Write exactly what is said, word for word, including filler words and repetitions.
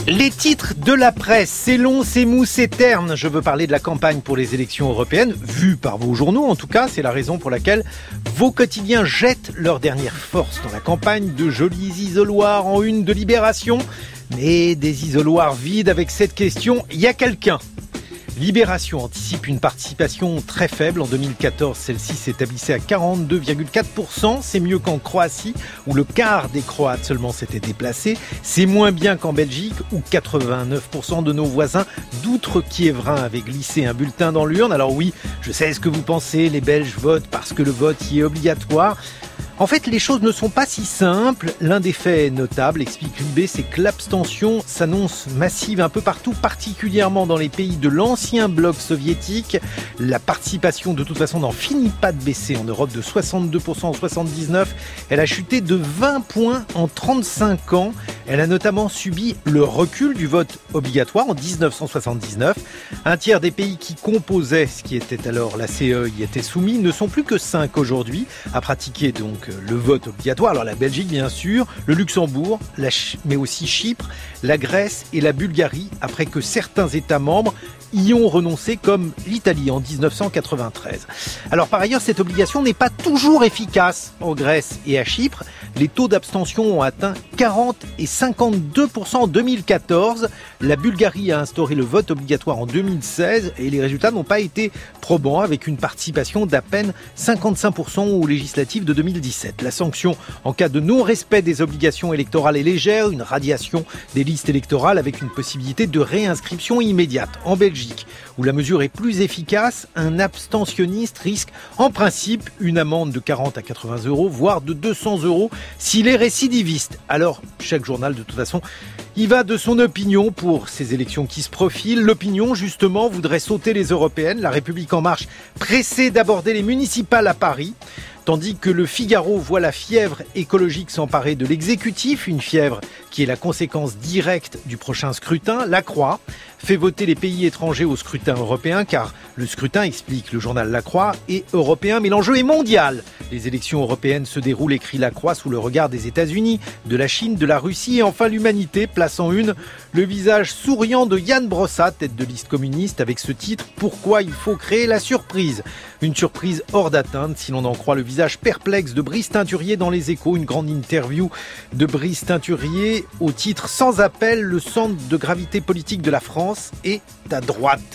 Les titres de la presse, c'est long, c'est mou, c'est terne. Je veux parler de la campagne pour les élections européennes, vue par vos journaux en tout cas. C'est la raison pour laquelle vos quotidiens jettent leur dernière force dans la campagne. De jolis isoloirs en une de Libération, mais des isoloirs vides avec cette question, y a quelqu'un ? Libération anticipe une participation très faible. En deux mille quatorze, celle-ci s'établissait à quarante-deux virgule quatre pour cent. C'est mieux qu'en Croatie, où le quart des Croates seulement s'était déplacé. C'est moins bien qu'en Belgique, où quatre-vingt-neuf pour cent de nos voisins d'outre-Kiévrin avaient glissé un bulletin dans l'urne. Alors oui, je sais ce que vous pensez, les Belges votent parce que le vote y est obligatoire. En fait, les choses ne sont pas si simples. L'un des faits notables, explique Libé, c'est que l'abstention s'annonce massive un peu partout, particulièrement dans les pays de l'ancien bloc soviétique. La participation, de toute façon, n'en finit pas de baisser en Europe, de soixante-deux pour cent en soixante-dix-neuf. Elle a chuté de vingt points en trente-cinq ans. Elle a notamment subi le recul du vote obligatoire en dix-neuf cent soixante-dix-neuf. Un tiers des pays qui composaient ce qui était alors la C E y étaient soumis, ne sont plus que cinq aujourd'hui à pratiquer donc le vote obligatoire. Alors la Belgique bien sûr, le Luxembourg, la Ch- mais aussi Chypre, la Grèce et la Bulgarie, après que certains États membres y ont renoncé, comme l'Italie en dix-neuf cent quatre-vingt-treize. Alors par ailleurs, cette obligation n'est pas toujours efficace en Grèce et à Chypre. Les taux d'abstention ont atteint quarante et cinquante-deux pour cent en deux mille quatorze. La Bulgarie a instauré le vote obligatoire en deux mille seize et les résultats n'ont pas été probants, avec une participation d'à peine cinquante-cinq pour cent aux législatives de deux mille dix-sept. La sanction en cas de non-respect des obligations électorales est légère, une radiation des listes électorales avec une possibilité de réinscription immédiate. En Belgique, où la mesure est plus efficace, un abstentionniste risque en principe une amende de quarante à quatre-vingts euros, voire de deux cents euros s'il est récidiviste. Alors, chaque journal, de toute façon, il va de son opinion pour ces élections qui se profilent. L'opinion, justement, voudrait sauter les européennes. La République en marche, pressée d'aborder les municipales à Paris. Tandis que le Figaro voit la fièvre écologique s'emparer de l'exécutif, une fièvre qui est la conséquence directe du prochain scrutin. La Croix fait voter les pays étrangers au scrutin européen, car le scrutin, explique le journal La Croix, est européen, mais l'enjeu est mondial. Les élections européennes se déroulent, écrit La Croix, sous le regard des États-Unis, de la Chine, de la Russie et enfin l'humanité, place en une le visage souriant de Jan Brossa, tête de liste communiste, avec ce titre « Pourquoi il faut créer la surprise ?» Une surprise hors d'atteinte, si l'on en croit le visage perplexe de Brice Teinturier dans Les Échos, une grande interview de Brice Teinturier au titre « Sans appel, le centre de gravité politique de la France est à droite ».